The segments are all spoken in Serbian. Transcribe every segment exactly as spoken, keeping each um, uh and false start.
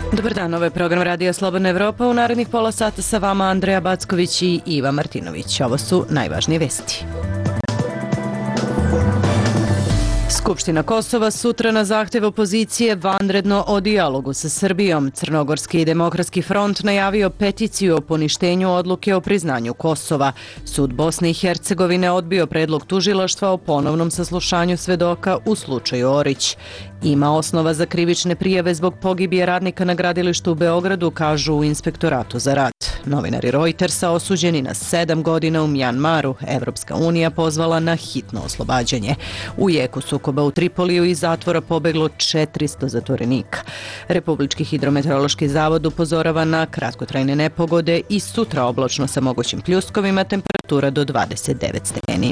Dobar dan, ovo je program Radija Slobodna Evropa. U narednih pola sata sa vama Andreja Backović i Iva Martinović. Ovo su najvažnije vesti. Skupština Kosova sutra na zahtev opozicije vanredno o dijalogu sa Srbijom. Crnogorski demokratski front najavio peticiju o poništenju odluke o priznanju Kosova. Sud Bosne i Hercegovine odbio predlog tužilaštva o ponovnom saslušanju svedoka u slučaju Orić. Ima osnova za krivične prijave zbog pogibije radnika na gradilištu u Beogradu, kažu u Inspektoratu za rad. Novinari Reutersa osuđeni na sedam godina u Mjanmaru. Evropska unija pozvala na hitno oslobađanje. U jeku sukoba u Tripoliju iz zatvora pobeglo četiristo zatvorenika. Republički hidrometeorološki zavod upozorava na kratkotrajne nepogode i sutra oblačno sa mogućim pljuskovima, temperatura do dvadeset devet stepeni.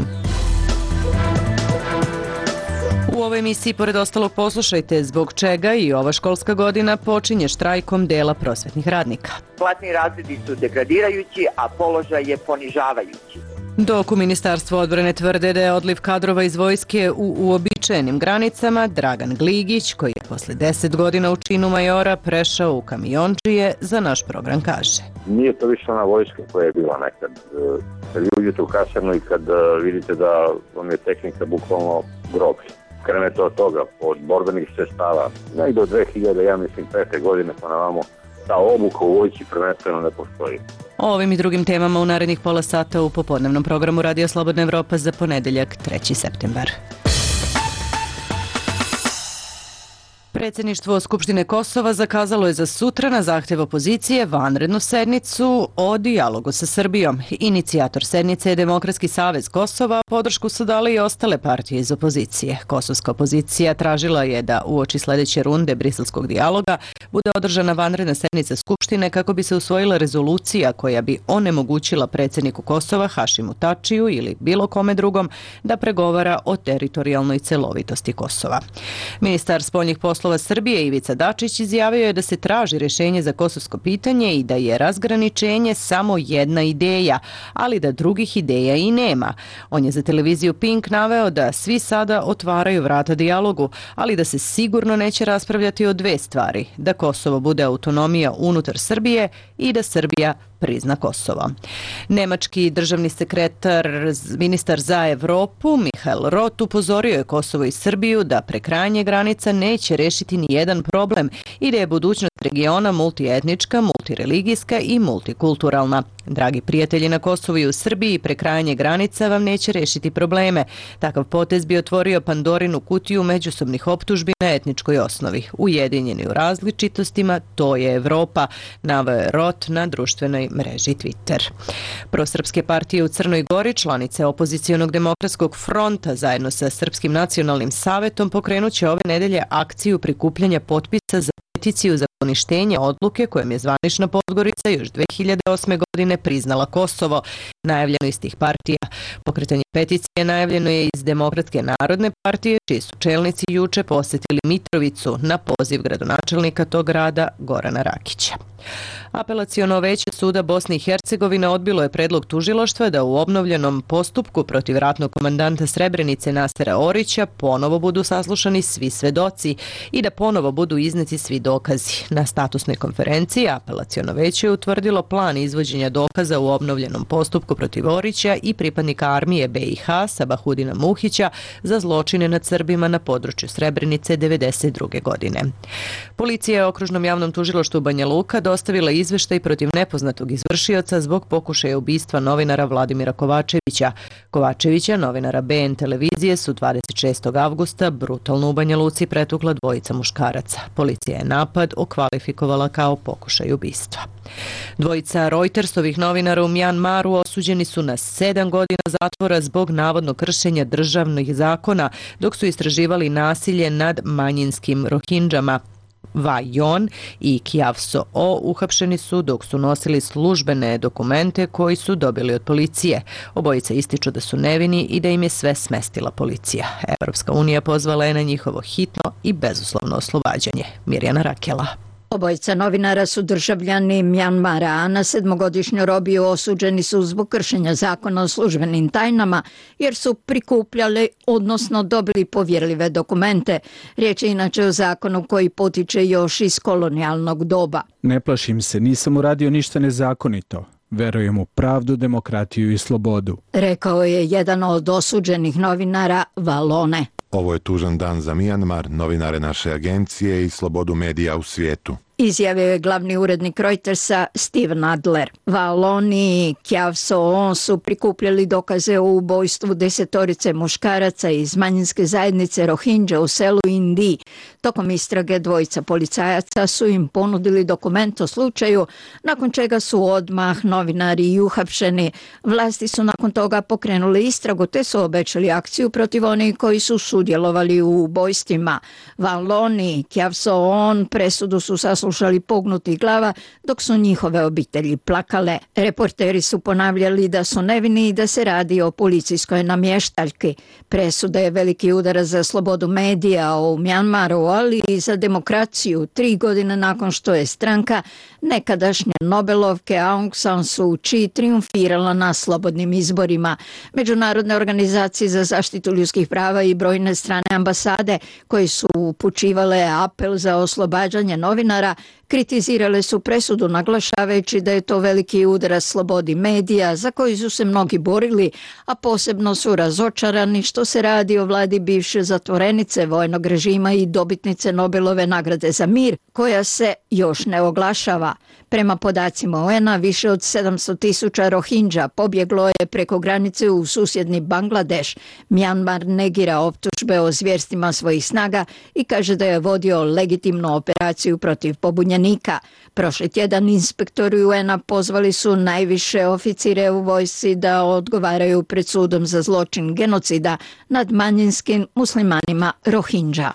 U ovoj emisiji, pored ostalog, poslušajte zbog čega i ova školska godina počinje štrajkom dela prosvetnih radnika. Platni razredi su degradirajući, a položaj je ponižavajući. Dok u Ministarstvu odbrane tvrde da je odliv kadrova iz vojske u uobičajenim granicama, Dragan Gligić, koji je posle deset godina u činu majora prešao u kamiončije, za naš program kaže: Nije to više ona vojska koja je bila nekad. Kad uđete u kasarnu i kad vidite da vam je tehnika bukvalno groblje. Krenete od toga, od borbenih sredstava, negdje od dve hiljade, ja mislim, pete godine pa na vamo, ta obuka u vojci prvenstveno ne postoji. O ovim i drugim temama u narednih pola sata u popodnevnom programu Radija Slobodna Evropa za ponedeljak, treći septembar. Predsjedništvo Skupštine Kosova zakazalo je za sutra na zahtev opozicije vanrednu sednicu o dijalogu sa Srbijom. Inicijator sednice je Demokratski savez Kosova, podršku su dali i ostale partije iz opozicije. Kosovska opozicija tražila je da uoči sljedeće runde briselskog dijaloga bude održana vanredna sednica Skupštine kako bi se usvojila rezolucija koja bi onemogućila predsjedniku Kosova Hašimu Tačiju ili bilo kome drugom da pregovara o teritorijalnoj celovitosti Kosova. Ministar spoljnih poslova Srbije Ivica Dačić izjavio je da se traži rješenje za kosovsko pitanje i da je razgraničenje samo jedna ideja, ali da drugih ideja i nema. On je za televiziju Pink naveo da svi sada otvaraju vrata dijalogu, ali da se sigurno neće raspravljati o dve stvari: da Kosovo bude autonomija unutar Srbije i da Srbija prizna Kosovo. Nemački državni sekretar, ministar za Evropu Michael Roth upozorio je Kosovo i Srbiju da prekrajanje granica neće rešiti ni jedan problem i da je budućnost regiona multietnička, multireligijska i multikulturalna. Dragi prijatelji, na Kosovu i u Srbiji prekrajanje granica vam neće rešiti probleme. Takav potez bi otvorio Pandorinu kutiju međusobnih optužbi na etničkoj osnovi. Ujedinjeni u različitostima, to je Evropa, naveo je Roth na društvenoj mreži Twitter. Prosrpske partije u Crnoj Gori, članice opozicionog demokratskog fronta zajedno sa Srpskim nacionalnim savetom pokrenut će ove nedelje akciju prikupljanja potpisa za peticiju za poništenje odluke kojom je zvanična Podgorica još dve hiljade osme godine priznala Kosovo. Najavljeno iz tih partija. Pokretanje peticije najavljeno je iz Demokratske narodne partije, čiji su čelnici juče posjetili Mitrovicu na poziv gradonačelnika tog grada Gorana Rakića. Apelaciono veće suda Bosne i Hercegovine odbilo je predlog tužilaštva da u obnovljenom postupku protiv ratnog komandanta Srebrenice Nasera Orića ponovo budu saslušani svi svedoci i da ponovo budu izneti svi dokazi. Na statusnoj konferenciji apelaciono veće je utvrdilo plan izvođenja dokaza u obnovljenom postupku protiv Orića i pripadnika armije B i H Sabahudina Muhića za zločine nad Srbima na području Srebrenice devedeset druge godine. Policija je okružnom javnom tužilaštvu Banja Luka dostavila izveštaj protiv nepoznatog izvršioca zbog pokušaja ubistva novinara Vladimira Kovačevića. Kovačevića, novinara B N televizije, su dvadeset šestog avgusta brutalno u Banja Luci pretukla dvojica muškaraca. Policija je napad okvalifikovala kao pokušaj ubistva. Dvojica Reutersovih novinara u Mjanmaru osuđeni su na sedam godina zatvora zbog navodnog kršenja državnih zakona dok su istraživali nasilje nad manjinskim Rohinđama. Va Yon i Kjavso O uhapšeni su dok su nosili službene dokumente koji su dobili od policije. Obojica ističu da su nevini i da im je sve smestila policija. Evropska unija pozvala je na njihovo hitno i bezuslovno oslobađanje. Mirjana Rakela. Obojica novinara su državljani Mjanmara, a na sedmogodišnju robiju osuđeni su zbog kršenja zakona o službenim tajnama, jer su prikupljali, odnosno dobili povjerljive dokumente. Riječ je inače o zakonu koji potiče još iz kolonijalnog doba. Ne plašim se, nisam uradio ništa nezakonito. Verujem u pravdu, demokratiju i slobodu, rekao je jedan od osuđenih novinara Valone. Ovo je tužan dan za Mjanmar, novinare naše agencije i slobodu medija u svijetu, izjavio je glavni urednik Reutersa Steven Adler. Valoni i Kyaw Soe su prikupljali dokaze o ubojstvu desetorice muškaraca iz manjinske zajednice Rohingya u selu Indi. Tokom istrage dvojica policajaca su im ponudili dokument o slučaju, nakon čega su odmah novinari i uhapšeni. Vlasti su nakon toga pokrenuli istragu te su obećali akciju protiv onih koji su sudjelovali u ubojstvima. Valoni i Kyaw Soe presudu su saslušali slušali pognutih glava dok su njihove obitelji plakale. Reporteri su ponavljali da su nevini i da se radi o policijskoj namještaljki. Presuda je veliki udarac za slobodu medija u Mjanmaru, ali i za demokraciju, tri godine nakon što je stranka nekadašnje Nobelovke Aung San Suu Kyi triumfirala na slobodnim izborima. Međunarodne organizacije za zaštitu ljudskih prava i brojne strane ambasade koji su upućivale apel za oslobađanje novinara kritizirale su presudu naglašavajući da je to veliki udarac slobodi medija za koji su se mnogi borili, a posebno su razočarani što se radi o vladi bivše zatvorenice vojnog režima i dobitnice Nobelove nagrade za mir, koja se još ne oglašava. Prema podacima U N-a, više od sedamsto tisuća Rohingya pobjeglo je preko granice u susjedni Bangladeš. Mjanmar negira optužbe o zvjerstvima svojih snaga i kaže da je vodio legitimnu operaciju protiv pobunjenika. Prošli tjedan inspektori U N-a pozvali su najviše oficire u vojsci da odgovaraju pred sudom za zločin genocida nad manjinskim muslimanima Rohingya.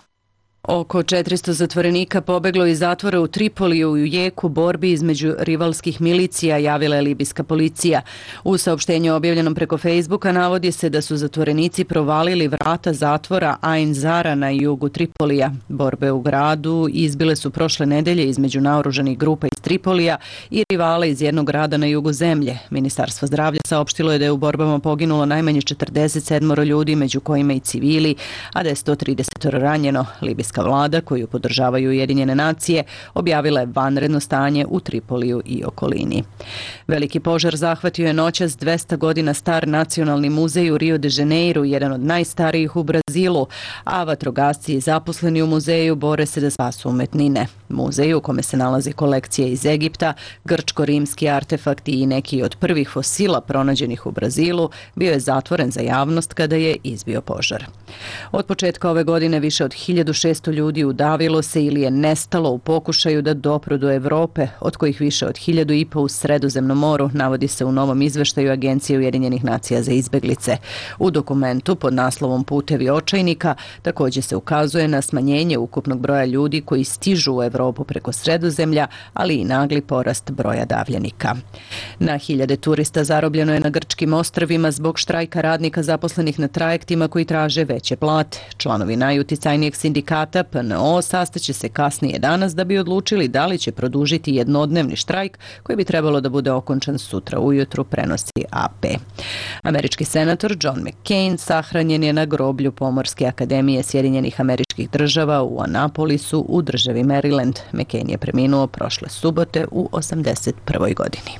Oko četiristo zatvorenika pobeglo iz zatvora u Tripoliju u jeku borbi između rivalskih milicija, javila je libijska policija. U saopštenju objavljenom preko Facebooka navodi se da su zatvorenici provalili vrata zatvora Ain Zara na jugu Tripolija. Borbe u gradu izbile su prošle nedelje između naoružanih grupa iz Tripolija i rivala iz jednog grada na jugu zemlje. Ministarstvo zdravlja saopštilo je da je u borbama poginulo najmanje četrdeset sedam ljudi, među kojima i civili, a da je sto trideset ranjeno. Libijska vlada, koju podržavaju Ujedinjene nacije, objavila je vanredno stanje u Tripoliju i okolini. Veliki požar zahvatio je noćas dvesta godina star nacionalni muzej u Rio de Janeiro, jedan od najstarijih u Brazilu, a vatrogasci zaposleni u muzeju bore se da spasu umetnine. Muzej, u kome se nalazi kolekcija iz Egipta, grčko-rimski artefakti i neki od prvih fosila pronađenih u Brazilu, bio je zatvoren za javnost kada je izbio požar. Od početka ove godine više od hiljadu šesto ljudi udavilo se ili je nestalo u pokušaju da dopru do Evrope, od kojih više od hiljadu i po u Sredozemnom moru, navodi se u novom izveštaju Agencije Ujedinjenih nacija za izbeglice. U dokumentu pod naslovom Putevi očajnika također se ukazuje na smanjenje ukupnog broja ljudi koji stižu u Evropu preko Sredozemlja, ali i nagli porast broja davljenika. Na hiljade turista zarobljeno je na grčkim ostrvima zbog štrajka radnika zaposlenih na trajektima koji traže veće plate. Članovi najuticajnijeg sindikata P N O sastaće se kasnije danas da bi odlučili da li će produžiti jednodnevni štrajk koji bi trebalo da bude okončan sutra ujutru, prenosi A P. Američki senator John McCain sahranjen je na groblju Pomorske akademije Sjedinjenih Američkih Država u Anapolisu u državi Maryland. McCain je preminuo prošle subote u osamdeset prvoj godini.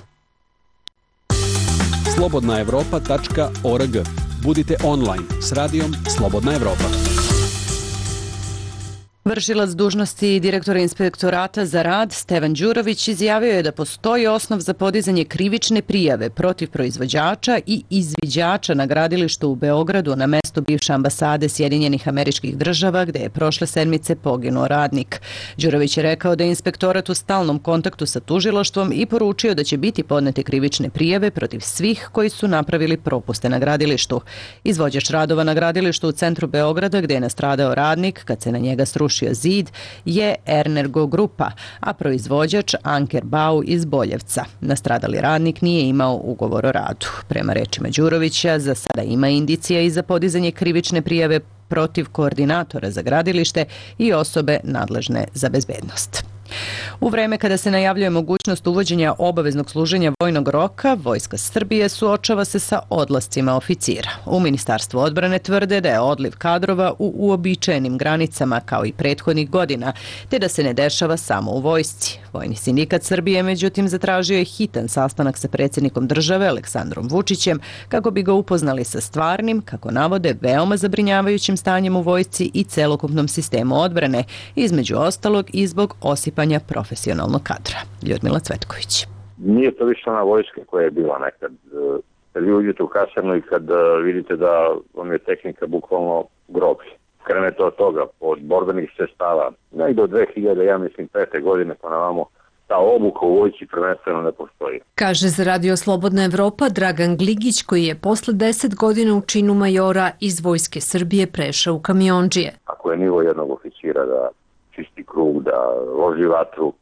slobodna evropa tačka org. Budite online s radijom Slobodna Evropa. Vršilac dužnosti direktora inspektorata za rad Stevan Đurović izjavio je da postoji osnov za podizanje krivične prijave protiv proizvođača i izviđača na gradilištu u Beogradu na mestu bivše ambasade Sjedinjenih Američkih Država gde je prošle sedmice poginuo radnik. Đurović je rekao da je inspektorat u stalnom kontaktu sa tužilaštvom i poručio da će biti podnete krivične prijave protiv svih koji su napravili propuste na gradilištu. Izvođač radova na gradilištu u centru Beograda gde je nastradao radnik kad se na njega srušio zid je Ernergo grupa, a proizvođač Anker Bau iz Boljevca. Nastradali radnik nije imao ugovor o radu. Prema rečima Đurovića, za sada ima indicija i za podizanje krivične prijave protiv koordinatora za gradilište i osobe nadležne za bezbednost. U vreme kada se najavljuje mogućnost uvođenja obaveznog služenja vojnog roka, Vojska Srbije suočava se sa odlascima oficira. U Ministarstvu odbrane tvrde da je odliv kadrova u uobičajenim granicama kao i prethodnih godina, te da se ne dešava samo u vojsci. Vojni sindikat Srbije, međutim, zatražio je hitan sastanak sa predsjednikom države Aleksandrom Vučićem kako bi ga upoznali sa stvarnim, kako navode, veoma zabrinjavajućim stanjem u vojsci i celokupnom sistemu odbrane, između ostalog i zbog osipanja profesionalnog kadra. Ljudmila Cvetković. Nije to više ona vojska koja je bila nekad. Kad vi uđete u kasarnu i kad vidite da vam je tehnika bukvalno groblje. Krenete od toga, od borbenih sredstava, negdje od dve hiljade, ja mislim, pete godine pa navamo, ta obuka u vojci prvenstveno ne postoji. Kaže za Radio Slobodna Evropa Dragan Gligić, koji je posle deset godina u činu majora iz Vojske Srbije prešao u kamiondžije. Ako je nivo jednog oficira da čisti krug, da loži vatru,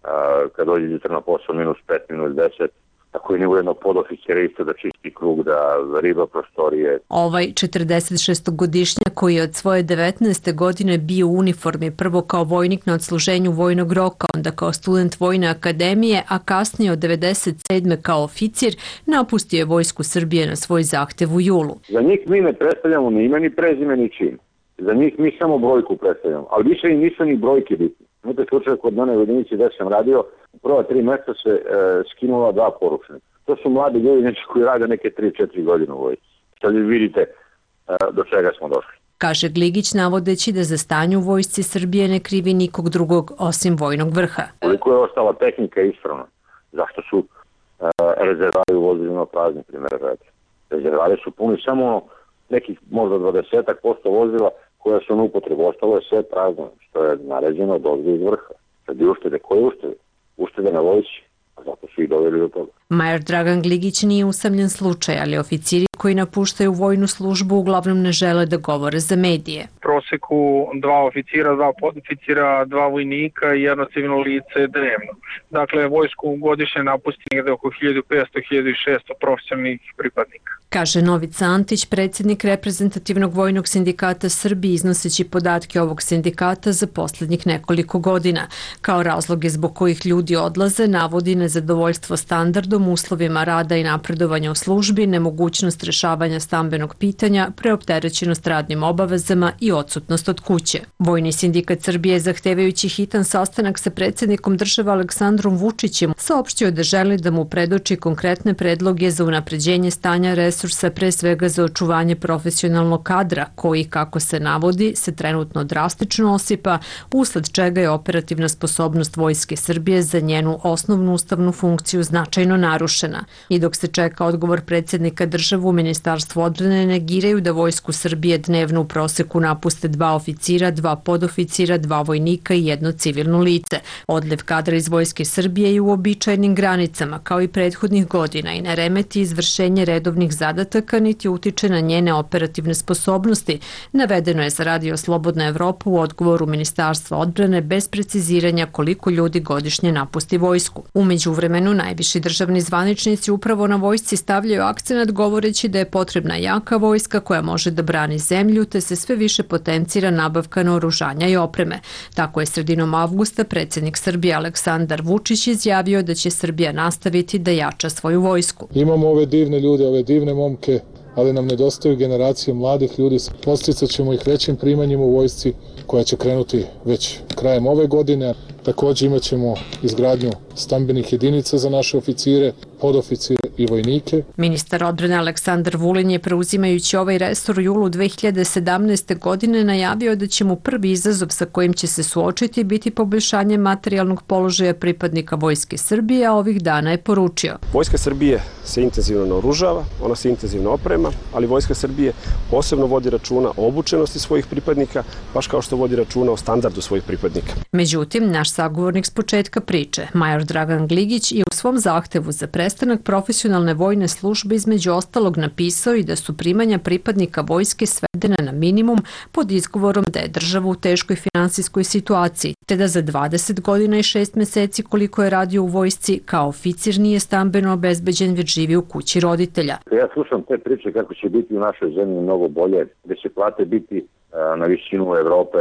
kad dođe jutra na posao minus pet, minus deset, tako je nivo jednog podoficira isto da čisti krug, da riba prostorije. Ovaj četrdesetšestogodišnjak koji je od svoje devetnaeste godine bio u uniformi, prvo kao vojnik na odsluženju vojnog roka, onda kao student Vojne akademije, a kasnije od devedeset sedme kao oficir, napustio je Vojsku Srbije na svoj zahtev u julu. Za njih mi ne predstavljamo ni ime, ni prezime, ni čin. Za njih mi samo brojku predstavljamo, ali više i nisu ni brojke bitne. Imate slučaj kod mene u jedinici gde sam radio, u prva tri mjeseca se e, skinula dva poručnika. To su mladi ljudi znači, koji rade neke tri četiri godine u vojsci. Sad vidite e, do čega smo došli. Kaže Gligić, navodeći da za stanje u Vojsci Srbije ne krivi nikog drugog osim vojnog vrha. Koliko je ostala tehnika ispravna? Zašto su e, rezervari u vozilima prazni, primjer radi? Rezervari su puni samo nekih možda dvadesetak posto vozila koja su na upotrebu, ostalo je sve prazno, što je naređeno od ovdje iz vrha. Sad je uštede, koje uštede? Uštede na vojci, a zato su i doveli do toga. Major Dragan Gligić nije usamljen slučaj, ali oficiri koji napuštaju vojnu službu uglavnom ne žele da govore za medije. U proseku dva oficira, dva podoficira, dva vojnika i jedno civilno lice dnevno. Dakle, vojsku godišnje napusti negde oko hiljadu petsto do hiljadu šesto profesionalnih pripadnika. Kaže Novica Antić, predsjednik reprezentativnog vojnog sindikata Srbije, iznoseći podatke ovog sindikata za posljednjih nekoliko godina. Kao razloge zbog kojih ljudi odlaze navodi nezadovoljstvo standardom, uslovima rada i napredovanja u službi, nemogućnost rešavanja stambenog pitanja, preopterećenost radnim obavezama i odsutnost od kuće. Vojni sindikat Srbije, zahtevajući hitan sastanak sa predsjednikom države Aleksandrom Vučićem, saopštio da želi da mu predoči konkretne predloge za unapređenje stanja resursa, pre svega za očuvanje profesionalnog kadra, koji, kako se navodi, se trenutno drastično osipa, usled čega je operativna sposobnost Vojske Srbije za njenu osnovnu ustavnu funkciju značajno narušena. I dok se čeka odgovor predsjednika države, u Ministarstvu odbrane negiraju da Vojsku Srbije dnevno u proseku napuste dva oficira, dva podoficira, dva vojnika i jedno civilno lice. Odliv kadra iz Vojske Srbije je u uobičajenim granicama, kao i prethodnih godina, i ne remeti izvršenje redovnih zadataka, niti utiče na njene operativne sposobnosti, navedeno je za Radio Slobodna Evropa u odgovoru Ministarstva odbrane bez preciziranja koliko ljudi godišnje napusti vojsku. Umeđu vremenu, najviši državni zvaničnici upravo na vojsci stavljaju akcenat govoreći da je potrebna jaka vojska koja može da brani zemlju, te se sve više potencira nabavka naoružanja i opreme. Tako je sredinom avgusta predsjednik Srbije Aleksandar Vučić izjavio da će Srbija nastaviti da jača svoju vojsku. Imamo ove divne ljude, ove divne momke, ali nam nedostaju generacije mladih ljudi. Posticat ćemo ih većim primanjima u vojsci koja će krenuti već krajem ove godine. Također imat ćemo izgradnju stambenih jedinica za naše oficire, podoficire i vojnike. Ministar odbrane Aleksandar Vulin je, preuzimajući ovaj resor u julu dve hiljade sedamnaeste. godine, najavio da će mu prvi izazov sa kojim će se suočiti biti poboljšanje materijalnog položaja pripadnika Vojske Srbije, a ovih dana je poručio. Vojska Srbije se intenzivno naoružava, ona se intenzivno oprema, ali Vojska Srbije posebno vodi računa o obučenosti svojih pripadnika, baš kao što vodi računa o standardu svojih pripadnika. Međutim, naš sagovornik s početka priče, major Dragan Gligić, je u svom zahtevu za prestanak profesionalne vojne službe između ostalog napisao i da su primanja pripadnika vojske svedena na minimum pod izgovorom da je država u teškoj finansijskoj situaciji, te da za dvadeset godina i šest meseci koliko je radio u vojsci kao oficir nije stambeno obezbeđen, već živi u kući roditelja. Ja slušam te priče kako će biti u našoj zemlji mnogo bolje, gde će plate biti na visinu Evrope,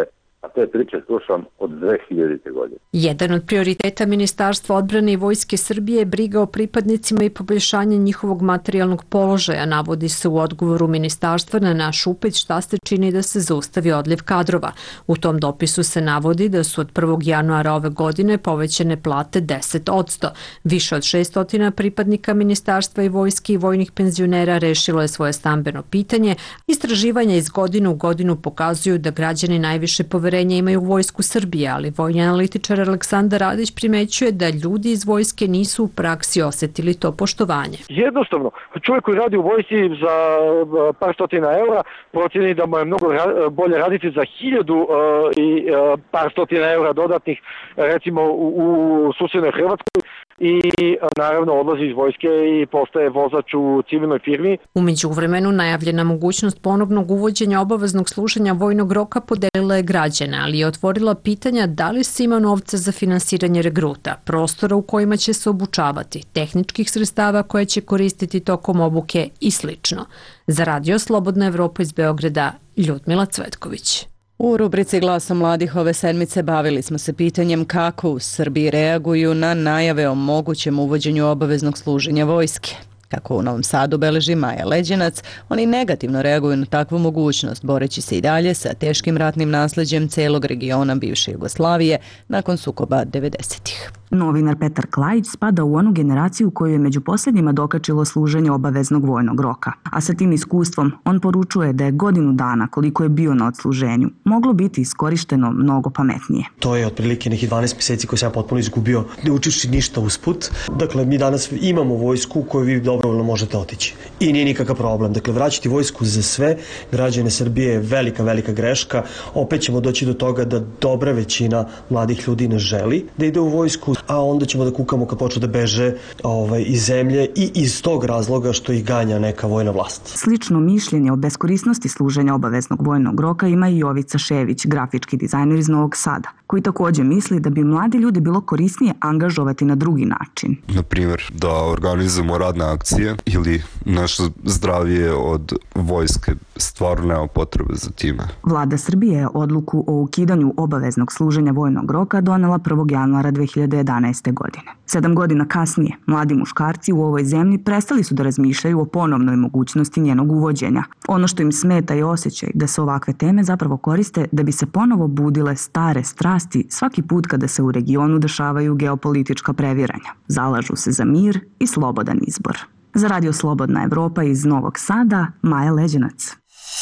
a te priče slušam od dve hiljadite. godine. Jedan od prioriteta Ministarstva odbrane i Vojske Srbije je briga o pripadnicima i poboljšanje njihovog materijalnog položaja, navodi se u odgovoru Ministarstva na naš upit šta se čini da se zaustavi odliv kadrova. U tom dopisu se navodi da su od prvog januara ove godine povećane plate deset posto. Više od šessto pripadnika Ministarstva i Vojske i vojnih penzionera rešilo je svoje stambeno pitanje. Istraživanja iz godine u godinu pokazuju da građani najviše poverenja imaju u Vojsku Srbije, ali vojni analitičar Aleksandar Radić primećuje da ljudi iz vojske nisu u praksi osetili to poštovanje. Jednostavno, čovjek koji radi u vojsci za par stotina eura procjeni da mu je mnogo bolje raditi za hiljadu i par stotina eura dodatnih, recimo u susjednoj Hrvatskoj, i naravno odlazi iz vojske i postaje vozač u civilnoj firmi. U međuvremenu najavljena mogućnost ponovnog uvođenja obaveznog služenja vojnog roka podelila je građane, ali je otvorila pitanja da li se ima novca za finansiranje regruta, prostora u kojima će se obučavati, tehničkih sredstava koje će koristiti tokom obuke i slično. Za Radio Slobodna Evropa iz Beograda, Ljudmila Cvetković. U rubrici Glasom mladih ove sedmice bavili smo se pitanjem kako u Srbiji reaguju na najave o mogućem uvođenju obaveznog služenja vojske. Kako u Novom Sadu beleži Maja Leđenac, oni negativno reaguju na takvu mogućnost, boreći se i dalje sa teškim ratnim nasleđem celog regiona bivše Jugoslavije nakon sukoba devedesetih. Novinar Petar Klajić spada u onu generaciju koju je među posljednjima dokačilo služenje obaveznog vojnog roka. A sa tim iskustvom on poručuje da je godinu dana koliko je bio na odsluženju moglo biti iskorišteno mnogo pametnije. To je otprilike nekih dvanaest mjeseci koje sam ja potpuno izgubio, ne učivši ništa usput. Dakle, mi danas imamo vojsku u koju vi dobrovoljno možete otići. I nije nikakav problem. Dakle, vraćati vojsku za sve građane Srbije je velika, velika greška. Opet ćemo doći do toga da dobra većina mladih ljudi ne želi da ide u vojsku, a onda ćemo da kukamo kad počnu da beže ovaj, iz zemlje i iz tog razloga što ih ganja neka vojna vlast. Slično mišljenje o beskorisnosti služenja obaveznog vojnog roka ima i Jovica Šević, grafički dizajner iz Novog Sada, koji također misli da bi mladi ljudi bilo korisnije angažovati na drugi način. Na primjer, da organizujemo radne akcije ili naše zdravlje od vojske stvarno nema potrebe za time. Vlada Srbije je odluku o ukidanju obaveznog služenja vojnog roka donela prvog januara dve hiljade jedanaeste. godine. Sedam godina kasnije, mladi muškarci u ovoj zemlji prestali su da razmišljaju o ponovnoj mogućnosti njenog uvođenja. Ono što im smeta je osjećaj da se ovakve teme zapravo koriste da bi se ponovo budile stare strasti svaki put kada se u regionu dešavaju geopolitička previranja. Zalažu se za mir i slobodan izbor. Za Radio Slobodna Evropa iz Novog Sada, Maja Leđenac.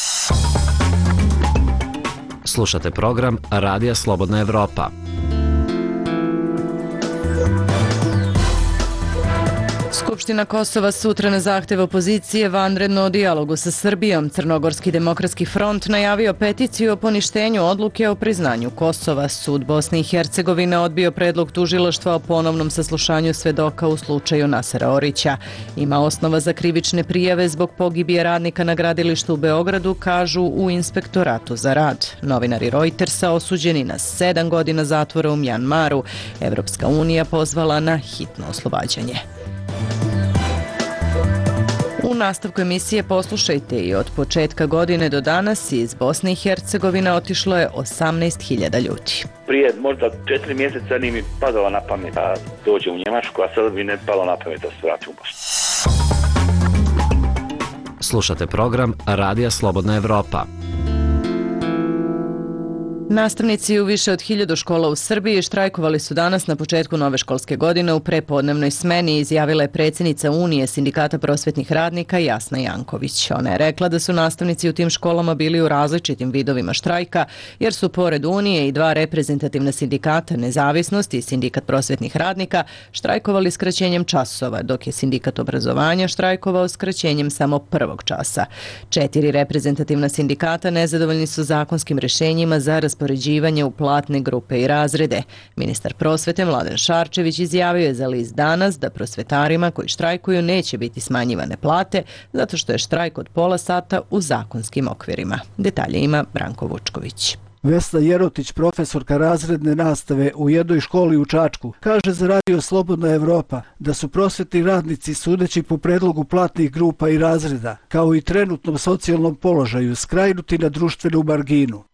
Slušate program Radija Slobodna Evropa. Skupština Kosova sutra na zahtev opozicije vanredno o dijalogu sa Srbijom. Crnogorski demokratski front najavio peticiju o poništenju odluke o priznanju Kosova. Sud Bosne i Hercegovine odbio predlog tužilaštva o ponovnom saslušanju svedoka u slučaju Nasera Orića. Ima osnova za krivične prijave zbog pogibije radnika na gradilištu u Beogradu, kažu u Inspektoratu za rad. Novinari Reutersa osuđeni na sedam godina zatvora u Mjanmaru. Evropska unija pozvala na hitno oslobađanje. U nastavku emisije poslušajte i od početka godine do danas iz Bosne i Hercegovine otišlo je osamnaest hiljada ljudi. Prije možda četiri mjeseca nije mi padalo na pamet da dođe u Njemačku, a sada mi ne palo na pamet da se vrati u Bosnu. Slušate program Radija Slobodna Evropa. Nastavnici u više od hiljadu škola u Srbiji štrajkovali su danas na početku nove školske godine u prepodnevnoj smeni, izjavila je predsjednica Unije sindikata prosvetnih radnika Jasna Janković. Ona je rekla da su nastavnici u tim školama bili u različitim vidovima štrajka, jer su pored Unije i dva reprezentativna sindikata, Nezavisnost i Sindikat prosvetnih radnika, štrajkovali skraćenjem časova, dok je Sindikat obrazovanja štrajkovao skraćenjem samo prvog časa. Četiri reprezentativna sindikata nezadovoljni su zakonskim rješenjima za raspoređivanje u platne grupe i razrede. Ministar prosvete Mladen Šarčević izjavio je za list Danas da prosvetarima koji štrajkuju neće biti smanjivane plate zato što je štrajk od pola sata u zakonskim okvirima. Detalje ima Branko Vučković. Vesna Jerotić, profesorka razredne nastave u jednoj školi u Čačku, kaže za Radio Slobodna Evropa da su prosvetni radnici, sudeći po predlogu platnih grupa i razreda, kao i trenutnom socijalnom položaju, skrajnuti na društvenu marginu.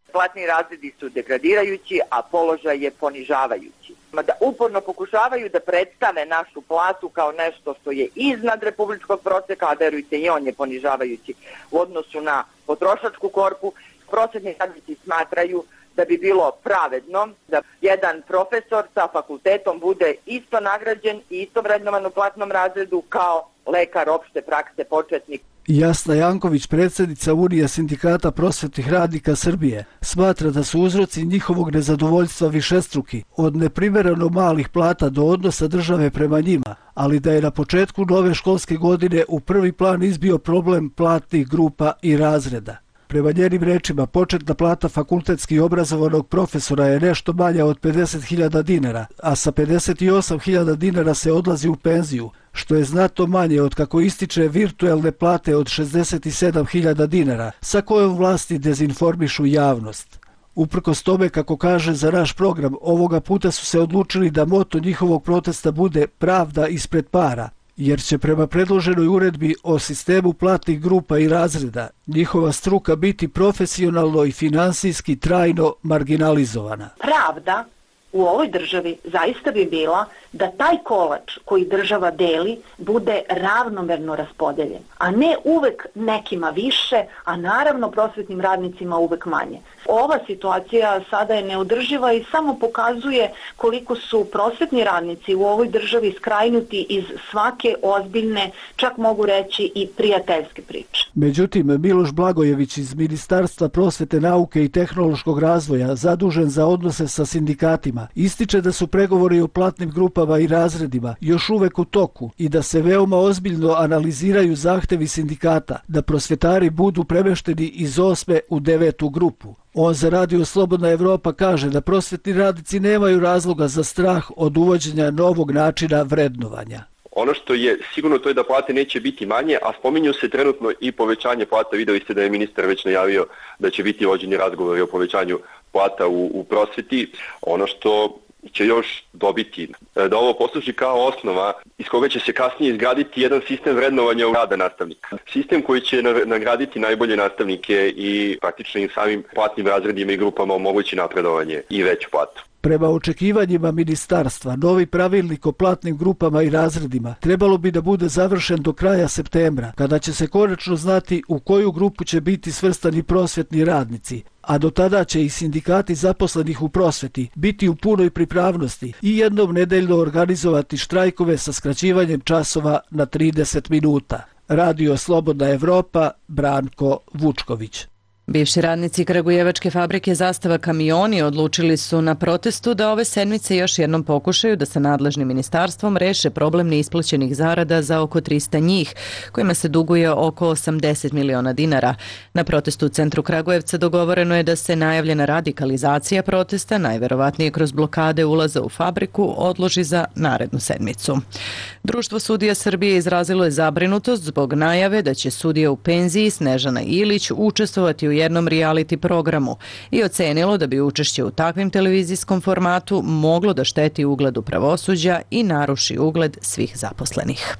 Platni razredi su degradirajući, a položaj je ponižavajući. Da uporno pokušavaju da predstave našu platu kao nešto što je iznad republičkog proseka, a verujte i on je ponižavajući u odnosu na potrošačku korpu. Prosvetni radnici smatraju da bi bilo pravedno da jedan profesor sa fakultetom bude isto nagrađen i isto vrednovan u platnom razredu kao lekar opšte prakse početnik. Jasna Janković, predsjednica Unije sindikata prosvetnih radnika Srbije, smatra da su uzroci njihovog nezadovoljstva višestruki, od neprimereno malih plata do odnosa države prema njima, ali da je na početku nove školske godine u prvi plan izbio problem platnih grupa i razreda. Prema njenim rečima, početna plata fakultetski obrazovanog profesora je nešto manja od pedeset hiljada dinara, a sa pedeset osam hiljada dinara se odlazi u penziju, što je znatno manje od, kako ističe, virtuelne plate od šezdeset sedam hiljada dinara, sa kojom vlasti dezinformišu javnost. Uprkos tome, kako kaže za naš program, ovoga puta su se odlučili da moto njihovog protesta bude pravda ispred para, jer će prema predloženoj uredbi o sistemu platnih grupa i razreda njihova struka biti profesionalno i finansijski trajno marginalizovana. Pravda u ovoj državi zaista bi bila da taj kolač koji država deli bude ravnomerno raspodeljen, a ne uvek nekima više, a naravno prosvetnim radnicima uvek manje. Ova situacija sada je neodrživa i samo pokazuje koliko su prosvetni radnici u ovoj državi skrajnuti iz svake ozbiljne, čak mogu reći i prijateljske priče. Međutim, Miloš Blagojević iz Ministarstva prosvete, nauke i tehnološkog razvoja, zadužen za odnose sa sindikatima, ističe da su pregovori o platnim grupama i razredima još uvek u toku i da se veoma ozbiljno analiziraju zahtevi sindikata da prosvetari budu premešteni iz osme u devetu grupu. On za Radio Slobodna Evropa kaže da prosvetni radnici nemaju razloga za strah od uvođenja novog načina vrednovanja. Ono što je sigurno to je da plate neće biti manje, a spominju se trenutno i povećanje plata. Videli ste da je ministar već najavio da će biti vođeni razgovori o povećanju plata u, u prosveti. Ono što će još dobiti, da ovo posluži kao osnova iz koga će se kasnije izgraditi jedan sistem vrednovanja u rada nastavnika. Sistem koji će nagraditi najbolje nastavnike i praktično im samim platnim razredima i grupama omogući napredovanje i veću platu. Prema očekivanjima ministarstva, novi pravilnik o platnim grupama i razredima trebalo bi da bude završen do kraja septembra, kada će se konačno znati u koju grupu će biti svrstani prosvetni radnici, a do tada će i sindikati zaposlenih u prosveti biti u punoj pripravnosti i jednom nedeljno organizovati štrajkove sa skraćivanjem časova na trideset minuta. Radio Slobodna Evropa, Branko Vučković. Bivši radnici kragujevačke fabrike Zastava kamioni odlučili su na protestu da ove sedmice još jednom pokušaju da sa nadležnim ministarstvom reše problem neisplaćenih zarada za oko trista njih, kojima se duguje oko osamdeset miliona dinara. Na protestu u centru Kragujevca dogovoreno je da se najavljena radikalizacija protesta, najverovatnije kroz blokade ulaza u fabriku, odloži za narednu sedmicu. Društvo sudija Srbije izrazilo je zabrinutost zbog najave da će sudija u penziji Snežana Ilić učestvovati u jednom reality programu i ocenilo da bi učešće u takvim televizijskom formatu moglo da šteti ugledu pravosuđa i naruši ugled svih zaposlenih.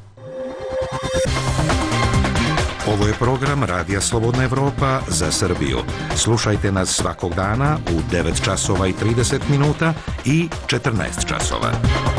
Ovo je program Radija Slobodna Evropa za Srbiju. Slušajte nas svakog dana u devet časova i trideset minuta i četrnaest časova.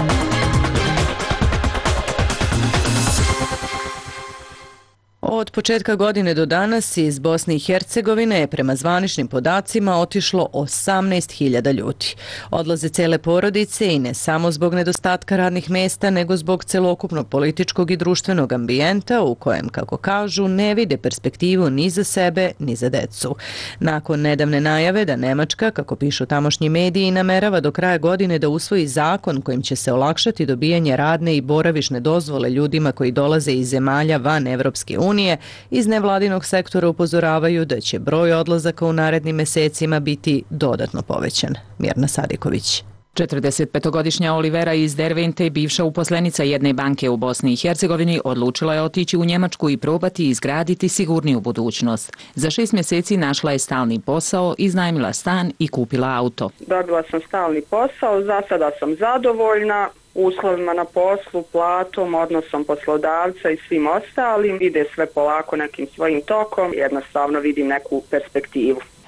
Od početka godine do danas iz Bosne i Hercegovine je prema zvaničnim podacima otišlo osamnaest hiljada ljudi. Odlaze cele porodice i ne samo zbog nedostatka radnih mesta, nego zbog celokupnog političkog i društvenog ambijenta u kojem, kako kažu, ne vide perspektivu ni za sebe ni za decu. Nakon nedavne najave da Nemačka, kako pišu tamošnji mediji, namerava do kraja godine da usvoji zakon kojim će se olakšati dobijanje radne i boravišne dozvole ljudima koji dolaze iz zemalja van Evropske unije, iz nevladinog sektora upozoravaju da će broj odlazaka u narednim mesecima biti dodatno povećan. Mirna Sadiković. četrdesetpetogodišnja Olivera iz Dervente, bivša uposlenica jedne banke u Bosni i Hercegovini, odlučila je otići u Njemačku i probati izgraditi sigurniju budućnost. Za šest mjeseci našla je stalni posao, iznajmila stan i kupila auto. Dobila sam stalni posao, za sada sam zadovoljna uslovima na poslu, platom, odnosom poslodavca i svim ostalim. Ide sve polako nekim svojim tokom, jednostavno vidim neku perspektivu.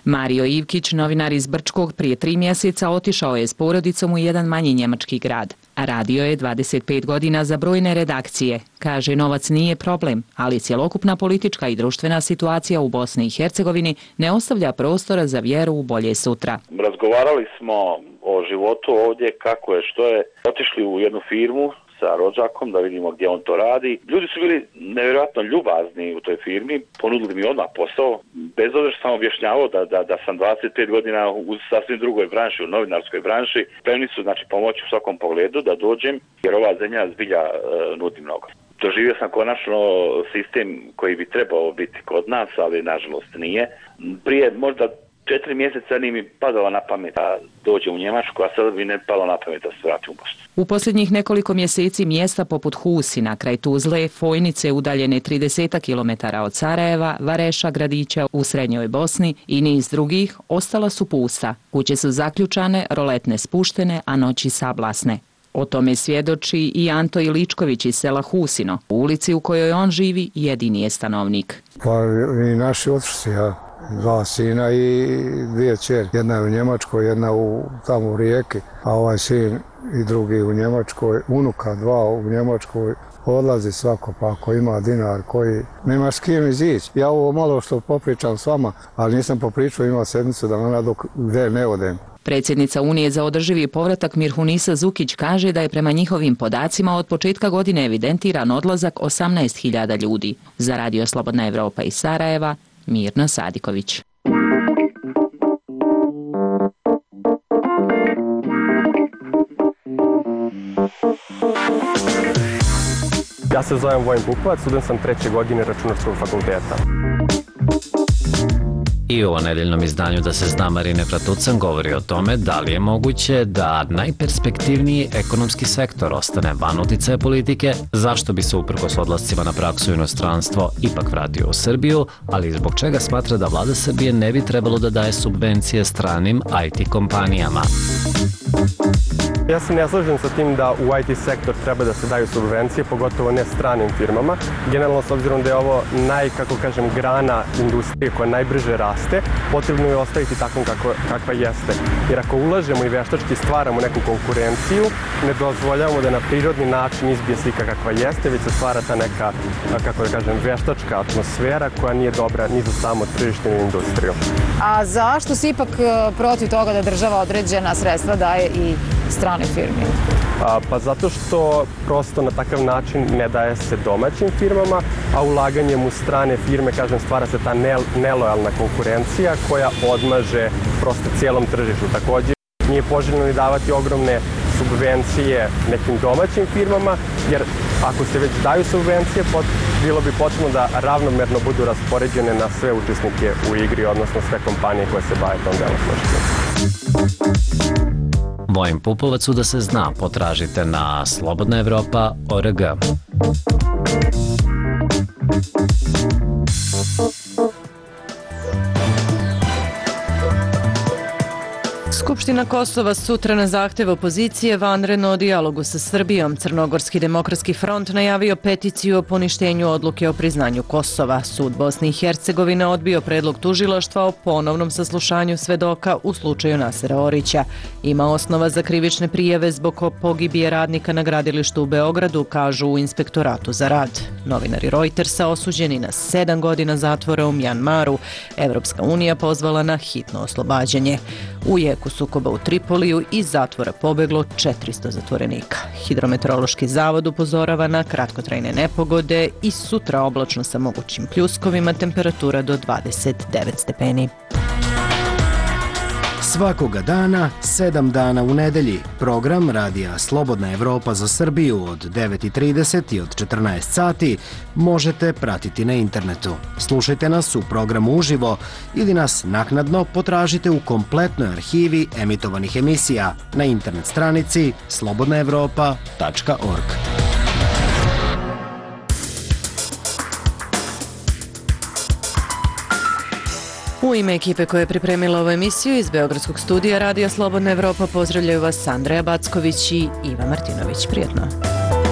Mario Ivkić, novinar iz Brčkog, prije tri mjeseca otišao je s porodicom u jedan manji njemački grad. Radio je dvadeset pet godina za brojne redakcije. Kaže, novac nije problem, ali cjelokupna politička i društvena situacija u Bosni i Hercegovini ne ostavlja prostora za vjeru u bolje sutra. Razgovarali smo o životu ovdje, kako je, što je. Otišli u jednu firmu sa rođakom da vidimo gdje on to radi. Ljudi su bili nevjerojatno ljubazni u toj firmi, ponudili mi odmah posao, bez obzira što sam objašnjavao da, da, da sam dvadeset pet godina u sasvim drugoj branši, u novinarskoj branši, spremni su znači pomoći u svakom pogledu da dođem, jer ova zemlja zbilja e, nudi mnogo. Doživio sam konačno sistem koji bi trebao biti kod nas, ali nažalost nije. Prije možda četiri mjeseca nije mi padalo na pamet da dođe u Njemačku, a sad bi ne palo na pamet da se vrati u Bosnu. U posljednjih nekoliko mjeseci mjesta poput Husina, kraj Tuzle, Fojnice udaljene trideset kilometara od Sarajeva, Vareša, gradića u srednjoj Bosni i niz drugih ostala su pusta. Kuće su zaključane, roletne spuštene, a noći sablasne. O tome svjedoči i Anto Iličković iz sela Husino. U ulici u kojoj on živi jedini je stanovnik. Pa i naši otišli, ja. Dva sina i dvije čeri. Jedna je u Njemačkoj, jedna u, tamo u Rijeki, a ovaj sin i drugi u Njemačkoj. Unuka dva u Njemačkoj. Odlazi svako, pa ako ima dinar koji nema s kim izići. Ja ovo malo što popričam s vama, ali nisam popričao, imao sedmicu da ona dok gdje ne odem. Predsjednica Unije za održivi povratak Mirhunisa Zukić kaže da je prema njihovim podacima od početka godine evidentiran odlazak osamnaest hiljada ljudi. Za Radio Slobodna Evropa iz Sarajeva, Mirna Sadiković. Ja se zovem Vojin Pupovac, student sam treće godine Računarskog fakulteta. I u ovo nedeljnom izdanju Da se zna Marine Fratucan govori o tome da li je moguće da najperspektivniji ekonomski sektor ostane van uticaja politike, zašto bi se uprkos odlascima na praksu u inostranstvo ipak vratio u Srbiju, ali i zbog čega smatra da vlada Srbije ne bi trebalo da daje subvencije stranim I T kompanijama. Ja se ne slažem sa tim da u I T sektor treba da se daju subvencije, pogotovo ne stranim firmama. Generalno, s obzirom da je ovo naj, kako kažem, grana industrije koja najbrže raste, potrebno je ostaviti takvom kako, kakva jeste. Jer ako ulažemo i veštački stvaramo neku konkurenciju, ne dozvoljavamo da na prirodni način izbije slika kakva jeste, već se stvara ta neka, kako da kažem, veštačka atmosfera koja nije dobra ni za samo tržište ni industriju. A zašto si ipak protiv toga da država određena sredstva daje i strane firme? A, pa zato što prosto na takav način ne daje se domaćim firmama, a ulaganjem u strane firme, kažem, stvara se ta ne, nelojalna konkurencija koja odmaže prosto cijelom tržištu. Također nije poželjno ni davati ogromne subvencije nekim domaćim firmama, jer ako se već daju subvencije, pot, bilo bi potrebno da ravnomerno budu raspoređene na sve učesnike u igri, odnosno sve kompanije koje se bave tom delatnošću. Vojin Pupovac u Da se zna potražite na slobodna evropa tačka org. Skupština Kosova sutra na zahtjev opozicije vanredno o dijalogu sa Srbijom. Crnogorski demokratski front najavio peticiju o poništenju odluke o priznanju Kosova. Sud Bosne i Hercegovine odbio predlog tužilaštva o ponovnom saslušanju svedoka u slučaju Nasera Orića. Ima osnova za krivične prijave zbog pogibije radnika na gradilištu u Beogradu, kažu u Inspektoratu za rad. Novinari Reutersa osuđeni na sedam godina zatvora u Mjanmaru. Evropska unija pozvala na hitno oslobađanje. U jeku sukoba u Tripoliju iz zatvora pobeglo četiristo zatvorenika. Hidrometeorološki zavod upozorava na kratkotrajne nepogode i sutra oblačno sa mogućim pljuskovima, temperatura do dvadeset devet stepeni. Svakoga dana, sedam dana u nedelji, program Radija Slobodna Evropa za Srbiju od devet i trideset i od četrnaest sati možete pratiti na internetu. Slušajte nas u programu uživo ili nas naknadno potražite u kompletnoj arhivi emitovanih emisija na internet stranici slobodna evropa tačka org. U ime ekipe koja je pripremila ovu emisiju iz Beogradskog studija Radija Slobodna Evropa pozdravljaju vas Andreja Backović i Iva Martinović. Prijetno.